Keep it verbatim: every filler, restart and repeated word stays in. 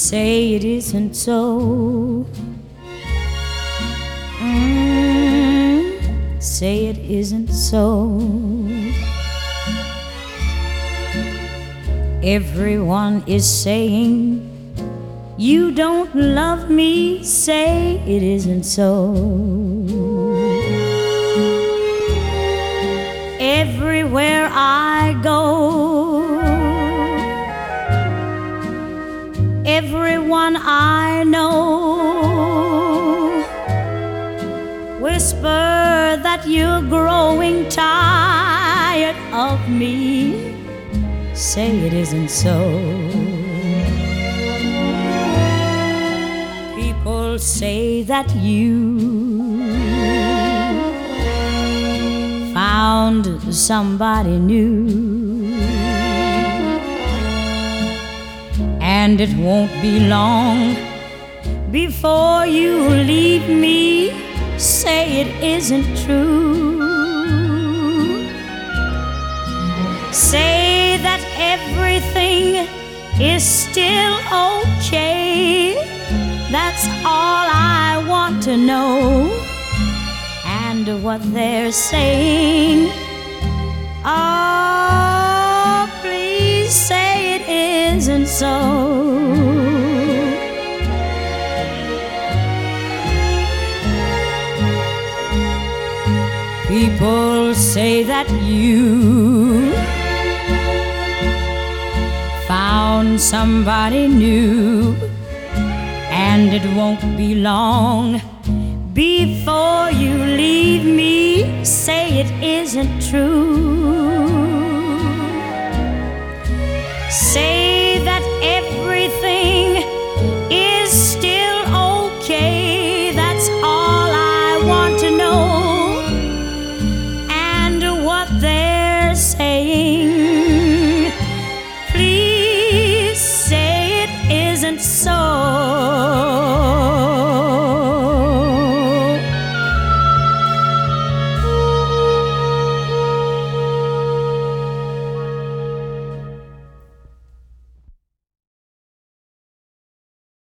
say it isn't so. Mm, say it isn't so. Everyone is saying you don't love me, say it isn't so. Everywhere I go, everyone I know whisper that you're growing tired of me, say it isn't so. People say that you found somebody new, and it won't be long before you leave me, say it isn't true. Say that everything is still okay, that's all I want to know. And what they're saying, oh, please say it isn't so. People say that you found somebody new, and it won't be long before you leave me, say it isn't true. Say